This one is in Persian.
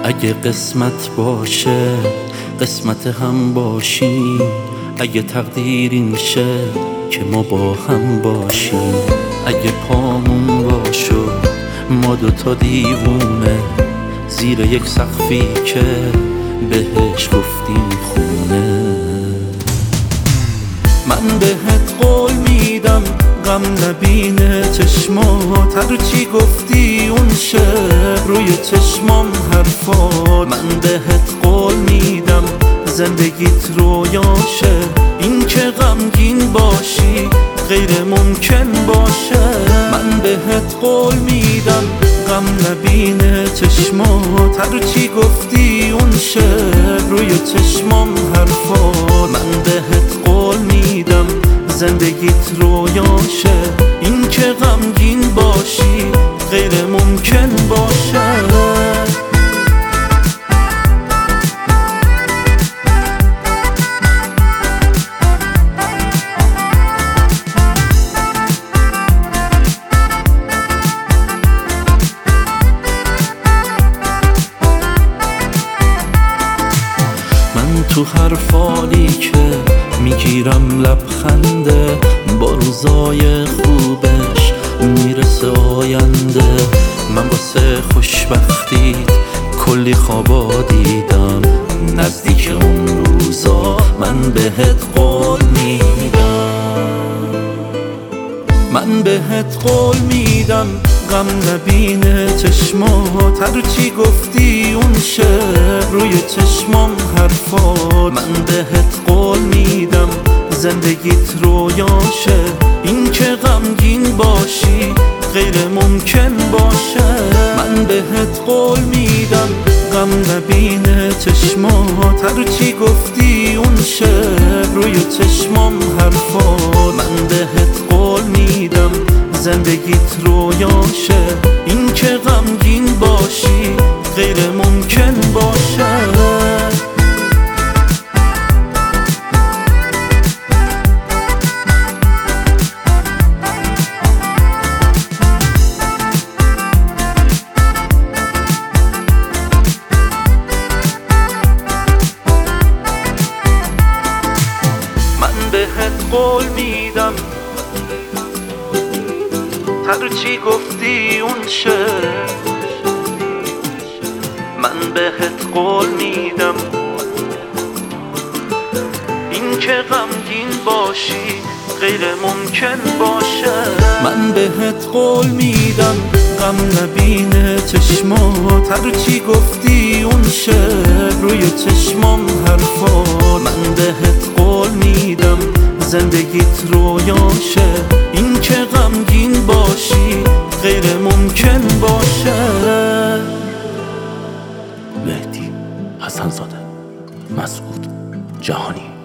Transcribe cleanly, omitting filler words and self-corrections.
اگه قسمت باشه قسمت هم باشیم، اگه تقدیر این شه که ما با هم باشیم، اگه پامون باشو ما دوتا دیوونه زیر یک سقفی که بهش گفتیم خونه. من بهت قول میدم غم نبینه چشمات، هرچی گفتی اون شب روی چشمام حرفات. من بهت قول میدم زندگیت رویاشه، این که غمگین باشی غیر ممکن باشه. من بهت قول میدم غم نبینه چشمات، هرچی گفتی اون شب روی چشمام حرفات. من بهت قول میدم زندگیت رویاشه، این که غمگین باشی غیر ممکن باشه. تو هر فالی که میگیرم لبخنده، با روزای خوبش میرسه آینده. من واسه خوشبختیت کلی خوابا دیدم، نزدیک اون روزا من بهت قول میدم. من بهت قول میدم غم نبینه چشمات، هرچی گفتی اون شب روی چشمام حرفات. من بهت قول میدم زندگیت رویاشه، این که غمگین باشی غیر ممکن باشه. من بهت قول میدم غم نبینه چشمات، هرچی گفتی اون شب روی چشمام حرفات. من بهت قول میدم زندگیت رویاشه، این که غمگین باشی غیر ممکن باشه. من بهت قول میدم هرچی گفتی اون شب. من بهت قول میدم این که غمگین باشی غیر ممکن باشه. من بهت قول میدم غم نبینه چشمات، هرچی گفتی اون شب روی چشمام حرفات. من بهت قول میدم زندگیت رویاشه، این که غمگین باشی غیر ممکن باشه. مهدی حسن‌زاده، مسعود جهانی.